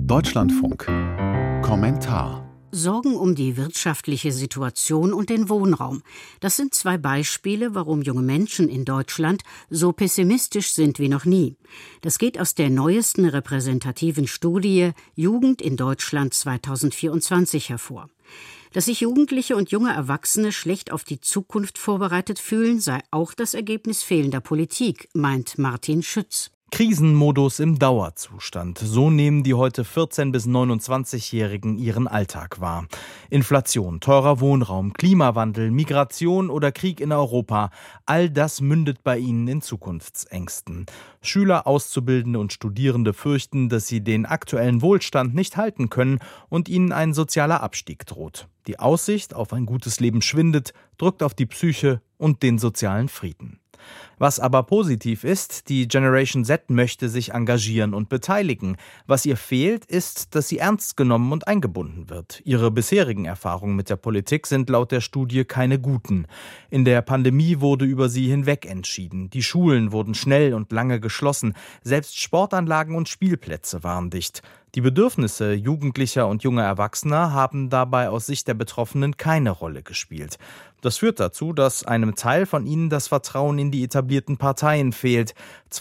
Deutschlandfunk. Kommentar. Sorgen um die wirtschaftliche Situation und den Wohnraum. Das sind zwei Beispiele, warum junge Menschen in Deutschland so pessimistisch sind wie noch nie. Das geht aus der neuesten repräsentativen Studie Jugend in Deutschland 2024 hervor. Dass sich Jugendliche und junge Erwachsene schlecht auf die Zukunft vorbereitet fühlen, sei auch das Ergebnis fehlender Politik, meint Martin Schütz. Krisenmodus im Dauerzustand. So nehmen die heute 14- bis 29-Jährigen ihren Alltag wahr. Inflation, teurer Wohnraum, Klimawandel, Migration oder Krieg in Europa. All das mündet bei ihnen in Zukunftsängsten. Schüler, Auszubildende und Studierende fürchten, dass sie den aktuellen Wohlstand nicht halten können und ihnen ein sozialer Abstieg droht. Die Aussicht auf ein gutes Leben schwindet, drückt auf die Psyche und den sozialen Frieden. Was aber positiv ist, die Generation Z möchte sich engagieren und beteiligen. Was ihr fehlt, ist, dass sie ernst genommen und eingebunden wird. Ihre bisherigen Erfahrungen mit der Politik sind laut der Studie keine guten. In der Pandemie wurde über sie hinweg entschieden. Die Schulen wurden schnell und lange geschlossen. Selbst Sportanlagen und Spielplätze waren dicht. Die Bedürfnisse jugendlicher und junger Erwachsener haben dabei aus Sicht der Betroffenen keine Rolle gespielt. Das führt dazu, dass einem Teil von ihnen das Vertrauen in die etablierten Parteien fehlt.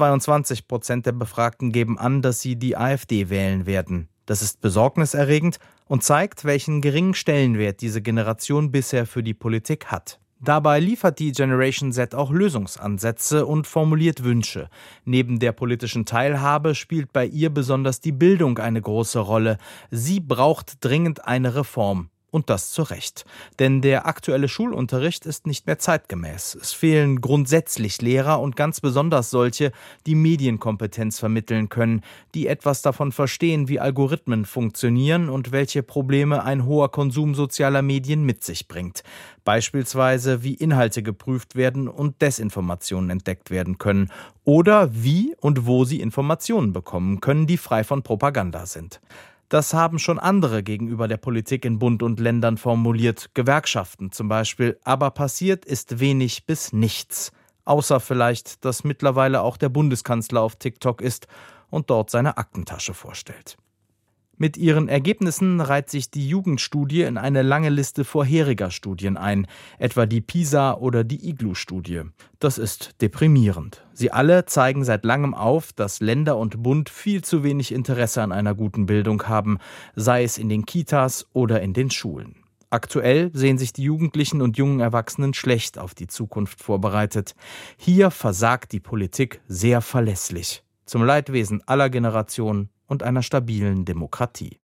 22% der Befragten geben an, dass sie die AfD wählen werden. Das ist besorgniserregend und zeigt, welchen geringen Stellenwert diese Generation bisher für die Politik hat. Dabei liefert die Generation Z auch Lösungsansätze und formuliert Wünsche. Neben der politischen Teilhabe spielt bei ihr besonders die Bildung eine große Rolle. Sie braucht dringend eine Reform. Und das zu Recht. Denn der aktuelle Schulunterricht ist nicht mehr zeitgemäß. Es fehlen grundsätzlich Lehrer und ganz besonders solche, die Medienkompetenz vermitteln können, die etwas davon verstehen, wie Algorithmen funktionieren und welche Probleme ein hoher Konsum sozialer Medien mit sich bringt. Beispielsweise, wie Inhalte geprüft werden und Desinformationen entdeckt werden können. Oder wie und wo sie Informationen bekommen können, die frei von Propaganda sind. Das haben schon andere gegenüber der Politik in Bund und Ländern formuliert, Gewerkschaften zum Beispiel. Aber passiert ist wenig bis nichts. Außer vielleicht, dass mittlerweile auch der Bundeskanzler auf TikTok ist und dort seine Aktentasche vorstellt. Mit ihren Ergebnissen reiht sich die Jugendstudie in eine lange Liste vorheriger Studien ein, etwa die PISA- oder die IGLU-Studie. Das ist deprimierend. Sie alle zeigen seit langem auf, dass Länder und Bund viel zu wenig Interesse an einer guten Bildung haben, sei es in den Kitas oder in den Schulen. Aktuell sehen sich die Jugendlichen und jungen Erwachsenen schlecht auf die Zukunft vorbereitet. Hier versagt die Politik sehr verlässlich. Zum Leidwesen aller Generationen und einer stabilen Demokratie.